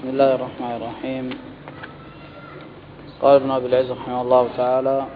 بسم الله الرحمن الرحيم. قال ابن أبي العز رحمه الله تعالى: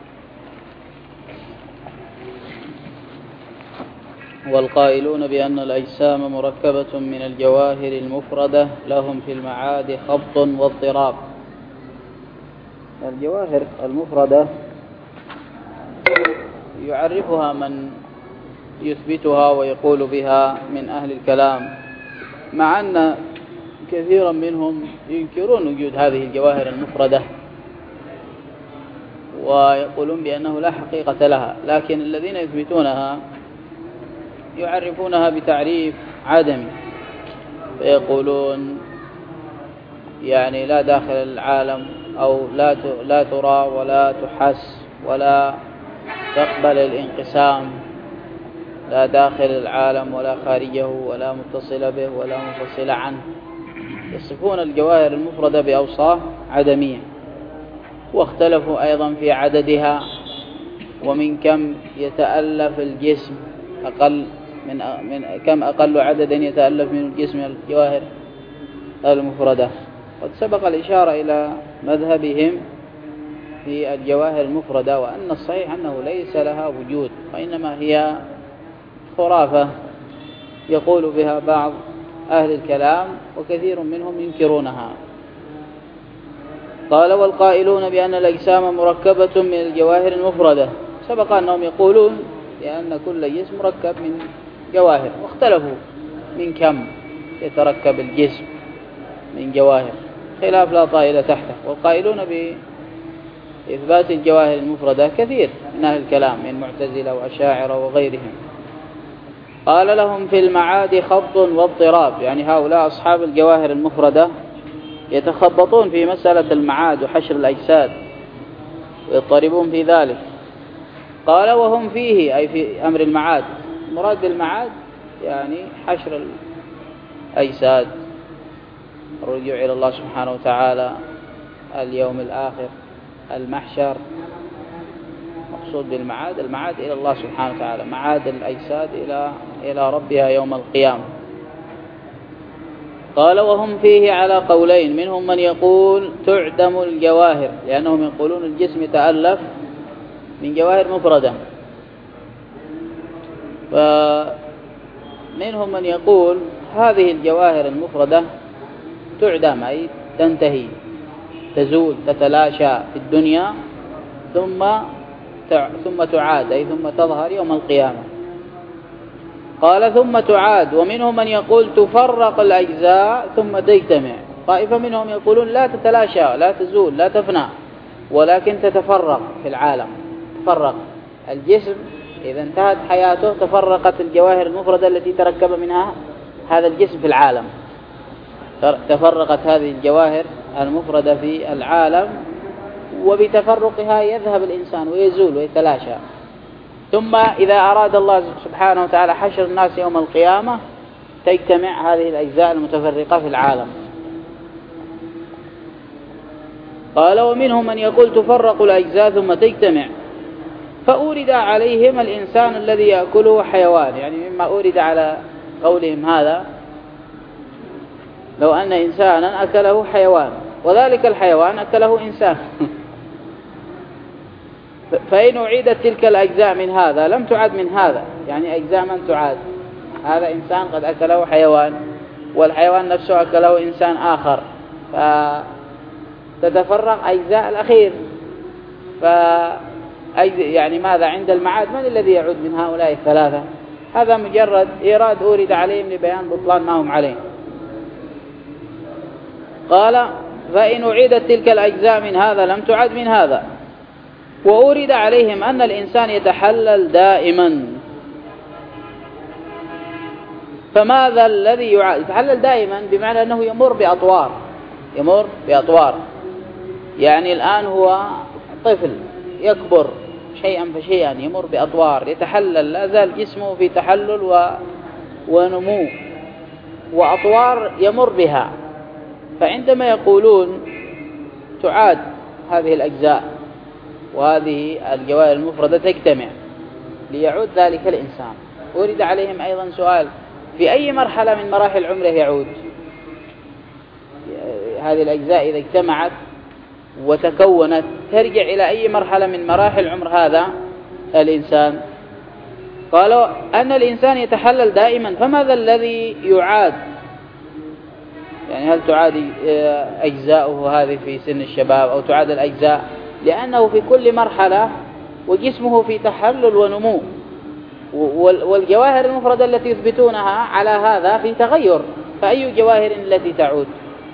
والقائلون بأن الأجسام مركبة من الجواهر المفردة لهم في المعاد خبط واضطراب. الجواهر المفردة يعرفها من يثبتها ويقول بها من أهل الكلام، مع أن كثيرا منهم ينكرون وجود هذه الجواهر المفردة ويقولون بأنه لا حقيقة لها، لكن الذين يثبتونها يعرفونها بتعريف عدمي، فيقولون يعني لا داخل العالم، أو لا ترى ولا تحس ولا تقبل الانقسام، لا داخل العالم ولا خارجه ولا متصلة به ولا منفصلة عنه. يصفون الجواهر المفردة بأوصاف عدمية، واختلفوا أيضا في عددها ومن كم يتألف الجسم، كم أقل عدد يتألف من الجسم الجواهر المفردة. قد سبق الإشارة إلى مذهبهم في الجواهر المفردة، وأن الصحيح أنه ليس لها وجود، وإنما هي خرافة يقول بها بعض أهل الكلام وكثير منهم ينكرونها. قال: والقائلون بأن الأجسام مركبة من الجواهر المفردة. سبق أنهم يقولون بأن كل جسم مركب من جواهر، واختلفوا من كم يتركب الجسم من جواهر، خلاف لا طائل تحته. والقائلون بإثبات الجواهر المفردة كثير من أهل الكلام من معتزلة وأشاعرة وغيرهم. قال: لهم في المعاد خبط واضطراب، يعني هؤلاء أصحاب الجواهر المفردة يتخبطون في مسألة المعاد وحشر الأجساد ويضطربون في ذلك. قال: وهم فيه، أي في أمر المعاد. المراد بالمعاد يعني حشر الأجساد، الرجوع إلى الله سبحانه وتعالى، اليوم الآخر، المحشر. مقصود بالمعاد المعاد إلى الله سبحانه وتعالى، معاد الأجساد إلى ربها يوم القيامة. قال: وهم فيه على قولين، منهم من يقول تعدم الجواهر، لأنهم يقولون الجسم يتألف من جواهر مفردة، فمنهم من يقول هذه الجواهر المفردة تعدم، أي تنتهي، تزول، تتلاشى في الدنيا، ثم تعاد، أي ثم تظهر يوم القيامة. قال: ثم تعاد. ومنهم من يقول تفرق الأجزاء ثم تجتمع. طائفة منهم يقولون لا تتلاشى، لا تزول، لا تفنى، ولكن تتفرق في العالم. تفرق الجسم إذا انتهت حياته، تفرقت الجواهر المفردة التي تركب منها هذا الجسم في العالم، تفرقت هذه الجواهر المفردة في العالم، وبتفرقها يذهب الإنسان ويزول ويتلاشى. ثم إذا أراد الله سبحانه وتعالى حشر الناس يوم القيامة تجتمع هذه الأجزاء المتفرقة في العالم. قال: ومنهم من يقول تفرق الأجزاء ثم تجتمع، فأورد عليهم الإنسان الذي يأكله حيوان. يعني مما أورد على قولهم هذا، لو أن إنسانا أكله حيوان وذلك الحيوان أكله إنسان فإن أعيدت تلك الأجزاء من هذا لم تعد من هذا، يعني أجزاء من تعاد. هذا إنسان قد أكله حيوان، والحيوان نفسه أكله إنسان آخر، فتتفرق أجزاء الأخير. يعني ماذا عند المعاد؟ من الذي يعود من هؤلاء الثلاثة؟ هذا مجرد إيراد أورد عليهم لبيان بطلان ما هم عليه. قال: فإن أعيدت تلك الأجزاء من هذا لم تعد من هذا. وأورد عليهم أن الإنسان يتحلل دائما، فماذا الذي يتحلل دائما؟ بمعنى أنه يمر بأطوار. يعني الآن هو طفل يكبر شيئا فشيئا، يمر بأطوار، يتحلل، لا زال جسمه في تحلل ونمو، وأطوار يمر بها. فعندما يقولون تعاد هذه الأجزاء وهذه الجواهر المفردة تجتمع ليعود ذلك الإنسان، ورد عليهم أيضا سؤال: في أي مرحلة من مراحل عمره يعود؟ هذه الأجزاء إذا اجتمعت وتكونت ترجع إلى أي مرحلة من مراحل عمر هذا الإنسان؟ قالوا أن الإنسان يتحلل دائما، فماذا الذي يعاد؟ يعني هل تعاد أجزاؤه هذه في سن الشباب أو تعاد الأجزاء؟ لأنه في كل مرحلة وجسمه في تحلل ونمو، والجواهر المفردة التي يثبتونها على هذا في تغير، فأي جواهر التي تعود؟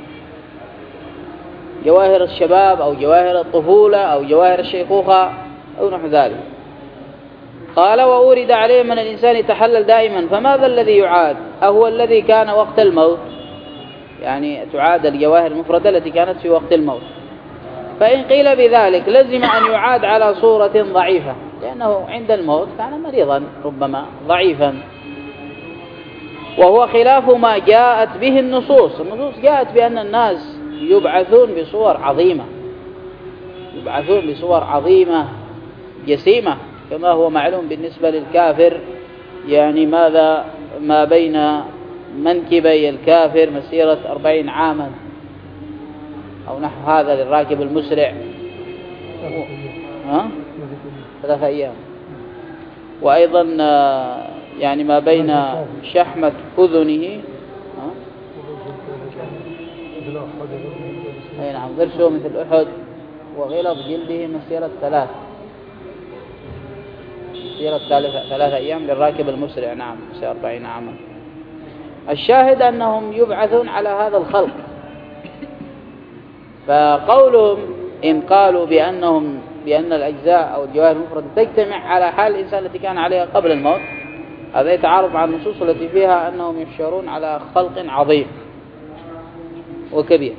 جواهر الشباب أو جواهر الطفولة أو جواهر الشيخوخة أو نحو ذلك. قال وأورد عليه من الإنسان يتحلل دائما، فماذا الذي يعاد؟ أهو الذي كان وقت الموت؟ يعني تعاد الجواهر المفردة التي كانت في وقت الموت. فإن قيل بذلك لزم أن يعاد على صورة ضعيفة، لأنه عند الموت كان مريضا ربما ضعيفا، وهو خلاف ما جاءت به النصوص. النصوص جاءت بأن الناس يبعثون بصور عظيمة، يبعثون بصور عظيمة جسيمة، كما هو معلوم بالنسبة للكافر، يعني ماذا ما بين منكبي الكافر مسيرة 40 عاما أو نحو هذا للراكب المسرع، 3 أيام. وأيضا يعني ما بين شحمة أذنه أي نعم ضرسه مثل أحد، وغلظ جلده مسيرة 3 أيام للراكب المسرع، نعم 40 عاما. الشاهد أنهم يبعثون على هذا الخلق. فقولهم إن قالوا بأن الأجزاء أو الجواهر المفردة تجتمع على حال الإنسان التي كان عليها قبل الموت، هذا يتعارض مع النصوص التي فيها أنهم يحشرون على خلق عظيم وكبير.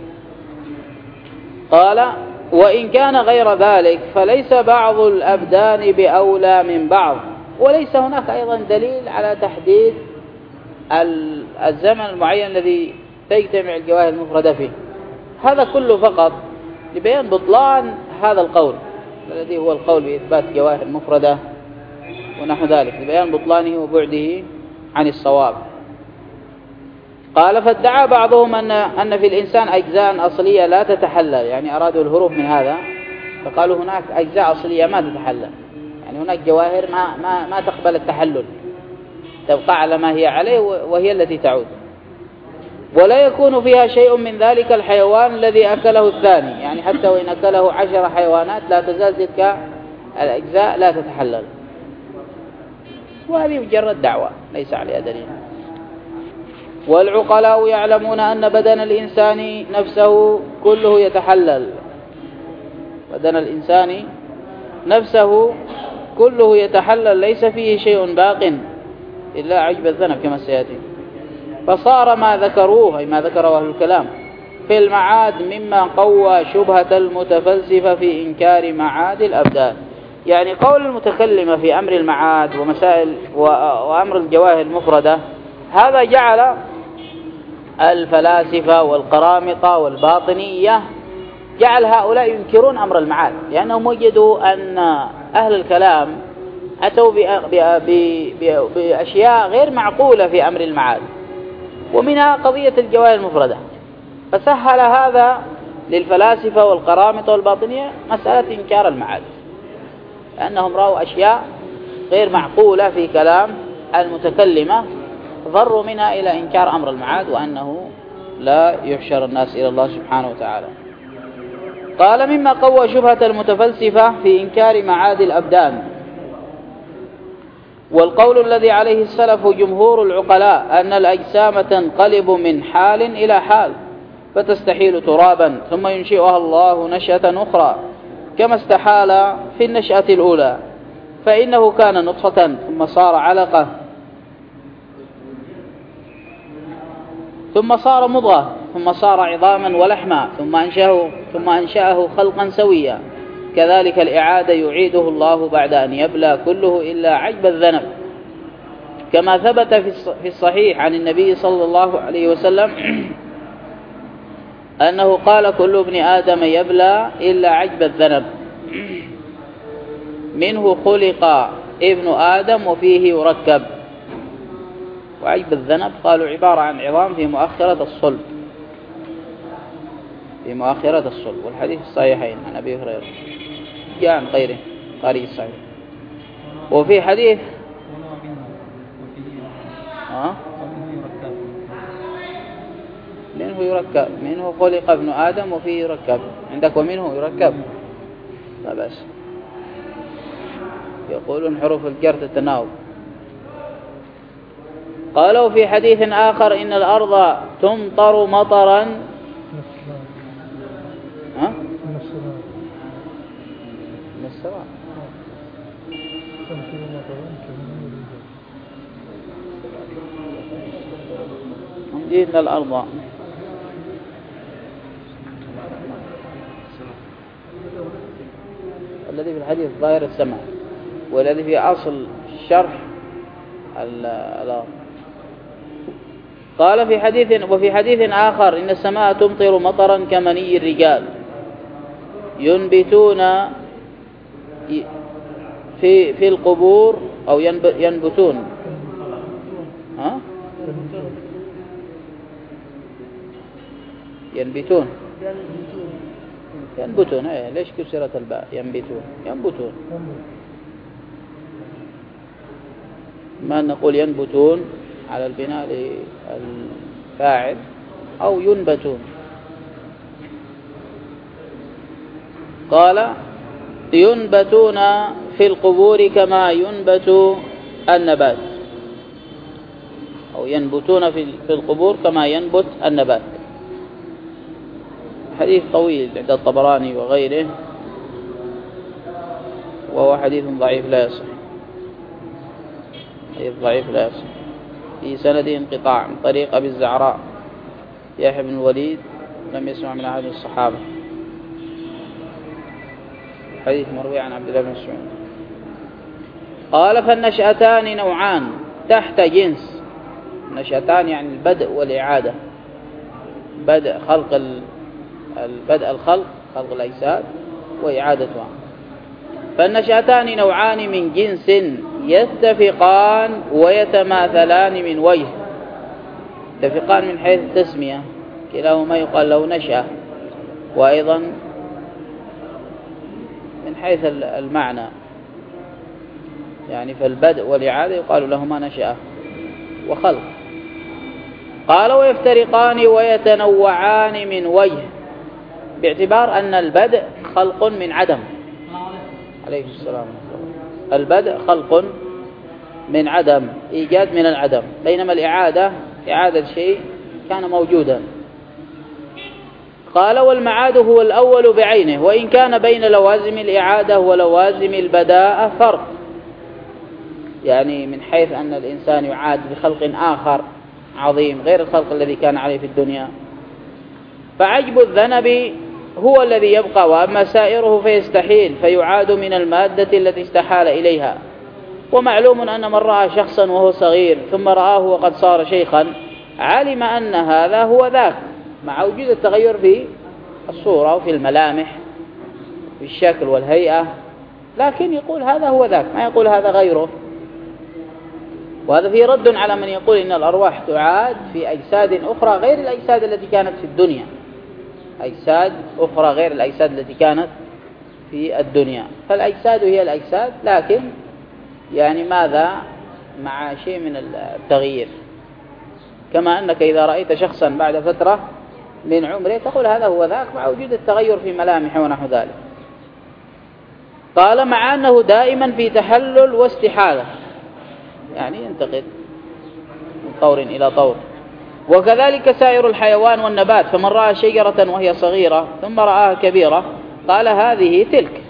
قال وإن كان غير ذلك فليس بعض الأبدان بأولى من بعض، وليس هناك أيضا دليل على تحديد الزمن المعين الذي تجتمع الجواهر المفردة فيه. هذا كله فقط لبيان بطلان هذا القول الذي هو القول بإثبات جواهر مفردة ونحو ذلك، لبيان بطلانه وبعده عن الصواب. قال فادعى بعضهم أن في الإنسان أجزاء أصلية لا تتحلل، يعني أرادوا الهروب من هذا، فقالوا هناك أجزاء أصلية ما تتحلل، يعني هناك جواهر ما تقبل التحلل، تبقى على ما هي عليه وهي التي تعود، ولا يكون فيها شيء من ذلك الحيوان الذي أكله الثاني، يعني حتى وإن أكله 10 حيوانات لا تزال تلك الأجزاء لا تتحلل. وهذه مجرد دعوة ليس عليها دليل. والعقلاء يعلمون أن بدن الإنسان نفسه كله يتحلل، بدن الإنسان نفسه كله يتحلل، ليس فيه شيء باق إلا عجب الذنب كما سيأتي. فصار ما ذكروه أي ما ذكره أهل الكلام في المعاد مما قوى شبهة المتفلسفة في إنكار معاد الأبدان. يعني قول المتكلمة في أمر المعاد ومسائل وأمر الجواهر المفردة، هذا جعل الفلاسفة والقرامطة والباطنية جعل هؤلاء ينكرون أمر المعاد، لأنهم وجدوا أن أهل الكلام أتوا بأشياء غير معقولة في أمر المعاد، ومنها قضية الجواهر المفردة، فسهل هذا للفلاسفة والقرامطة والباطنية مسألة إنكار المعاد، لأنهم رأوا أشياء غير معقولة في كلام المتكلمة، ضروا منها إلى إنكار أمر المعاد وأنه لا يحشر الناس إلى الله سبحانه وتعالى. قال مما قوى شبهة المتفلسفة في إنكار معاد الأبدان. والقول الذي عليه السلف جمهور العقلاء أن الأجسام تنقلب من حال إلى حال، فتستحيل ترابا ثم ينشئها الله نشأة أخرى كما استحال في النشأة الأولى، فإنه كان نطفة ثم صار علقة ثم صار مضغة ثم صار عظاما ولحما ثم أنشأه خلقا سويا، كذلك الإعادة يعيده الله بعد أن يبلى كله إلا عجب الذنب، كما ثبت في الصحيح عن النبي صلى الله عليه وسلم أنه قال كل ابن آدم يبلى إلا عجب الذنب، منه خلق ابن آدم وفيه يركب. وعجب الذنب قالوا عبارة عن عظام في مؤخرة الصلب. في مؤخرة الصلب، والحديث الصحيحين عن أبي هريرة جاء عن غيره قارئ الصحيح. وفي حديث منه يركب، منه خلق ابن آدم وفيه يركب، عندك ومنه يركب لا بأس. يقولون حروف الجر تتناوب. قالوا في حديث آخر إن الأرض تمطر مطرا من السماء إن الأرض الذي في الحديث ظاهر السماء، والذي في أصل الشرح الأرض. قال في حديث وفي حديث آخر إن السماء تمطر مطرا كمني الرجال ينبتون في القبور أو ينبتون ينبتون ليش كسرت الباء؟ ينبتون ما نقول ينبتون على البناء للفاعل أو ينبتون. قال ينبتون في القبور كما ينبت النبات، أو ينبتون في القبور كما ينبت النبات. حديث طويل عند الطبراني وغيره، وهو حديث ضعيف لا يصح، حديث ضعيف لا يصح. في سنده انقطاع من طريق أبي الزعراء يحيى بن الوليد لم يسمع من أحد الصحابة. حديث مروي عن عبد الله بن مسعود. قال فالنشأتان نوعان تحت جنس. نشأتان يعني البدء والإعادة، بدء خلق الخلق الأجساد وإعادتها. فالنشأتان نوعان من جنس يتفقان ويتماثلان من وجه. يتفقان من حيث التسمية، كلاهما يقال له نشأة، وأيضا من حيث المعنى، يعني فالبدء والإعادة يقال لهما نشأة وخلق. قال ويفترقان ويتنوعان من وجه، باعتبار أن البدء خلق من عدم. عليه السلام. البدء خلق من عدم، إيجاد من العدم، بينما الإعادة إعادة شيء كان موجودا. قال والمعاد هو الأول بعينه، وإن كان بين لوازم الإعادة ولوازم البداء فرق، يعني من حيث أن الإنسان يعاد بخلق آخر عظيم غير الخلق الذي كان عليه في الدنيا. فعجب الذنب هو الذي يبقى، وأما سائره فيستحيل فيعاد من المادة التي استحال إليها. ومعلوم أن من رأى شخصا وهو صغير ثم رآه وقد صار شيخا علم أن هذا هو ذاك، مع وجود التغير في الصورة وفي الملامح في الشكل والهيئة، لكن يقول هذا هو ذاك، ما يقول هذا غيره. وهذا فيه رد على من يقول إن الأرواح تعاد في أجساد أخرى غير الأجساد التي كانت في الدنيا، أجساد أخرى غير الأجساد التي كانت في الدنيا. فالأجساد هي الأجساد، لكن يعني ماذا مع شيء من التغيير، كما أنك إذا رأيت شخصا بعد فترة من عمره تقول هذا هو ذاك، مع وجود التغير في ملامحه ونحو ذلك. قال مع أنه دائما في تحلل واستحالة، يعني ينتقل من طور إلى طور. وكذلك سائر الحيوان والنبات، فمن رأى شجرة وهي صغيرة ثم رآها كبيرة قال هذه تلك.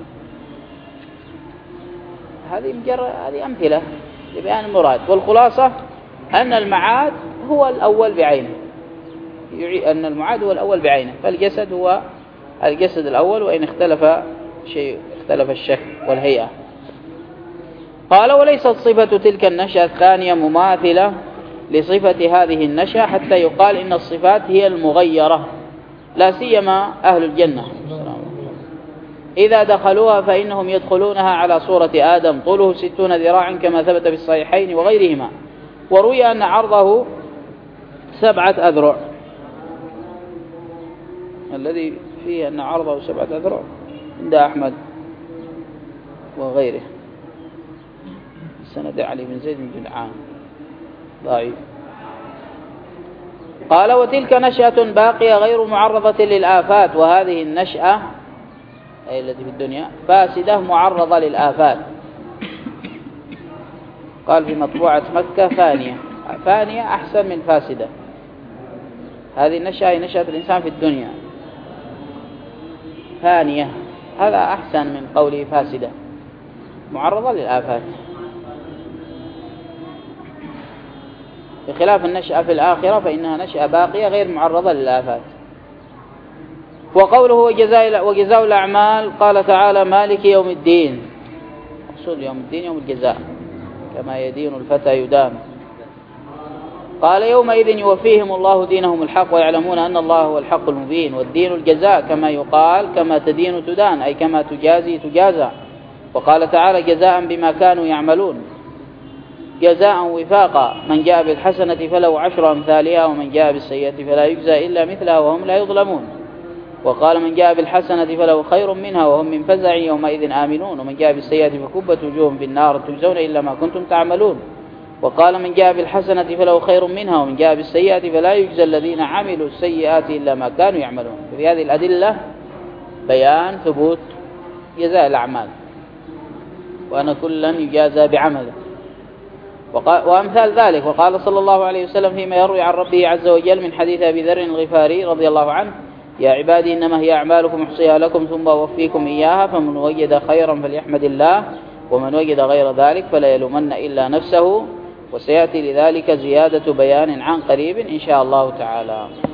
هذه أمثلة لبيان المراد. والخلاصة أن المعاد هو الأول بعينه، أن المعاد هو الأول بعينه، فالجسد هو الجسد الأول، وإن اختلف شيء اختلف الشكل والهيئة. قال وليست صفة تلك النشأة الثانية مماثلة لصفة هذه النشأة، حتى يقال إن الصفات هي المغيرة، لا سيما أهل الجنة إذا دخلوها فإنهم يدخلونها على صورة آدم طوله 60 ذراعا كما ثبت في الصحيحين وغيرهما. وروي أن عرضه 7 أذرع. الذي فيه أن عرضه 7 أذرع عند أحمد وغيره. سند علي بن زيد بن جدعان ضعيف. قال وتلك نشأة باقية غير معرضة للآفات، وهذه النشأة أي التي في الدنيا فاسدة معرضة للآفات. قال في مطبوعة مكة فانية أحسن من فاسدة. هذه النشأة هي نشأة الإنسان في الدنيا، فانية هذا أحسن من قوله فاسدة معرضة للآفات، بخلاف النشأة في الآخرة فإنها نشأة باقية غير معرضة للآفات. وقوله وجزاء الأعمال قال تعالى مالك يوم الدين، مقصود يوم الدين يوم الجزاء، كما يدين الفتى يدام. قال يومئذ يوفيهم الله دينهم الحق ويعلمون أن الله هو الحق المبين. والدين الجزاء كما يقال كما تدين تدان، أي كما تجازي تجازى. وقال تعالى جزاء بما كانوا يعملون، جزاء وفاقا، من جاء بالحسنة فله 10 أمثالها ومن جاء بالسيئة فلا يجزى إلا مثلها وهم لا يظلمون. وقال من جاء بالحسنة فله خير منها وهم من فزع يومئذ آمنون، ومن جاء بالسيئة فكبت وجوههم في النار تجزون إلا ما كنتم تعملون. وقال من جاء بالحسنة فله خير منها ومن جاء بالسيئة فلا يجزى الذين عملوا السيئات إلا ما كانوا يعملون. في هذه الأدلة بيان ثبوت جزاء الأعمال، وأن كلا يجازى بعمله. وأمثال ذلك وقال صلى الله عليه وسلم فيما يروي عن ربه عز وجل من حديث أبي ذر الغفاري رضي الله عنه يا عبادي إنما هي أعمالكم أحصيها لكم ثم أوفيكم إياها، فمن وجد خيرا فليحمد الله ومن وجد غير ذلك فلا يلومن إلا نفسه. وسيأتي لذلك زيادة بيان عن قريب إن شاء الله تعالى.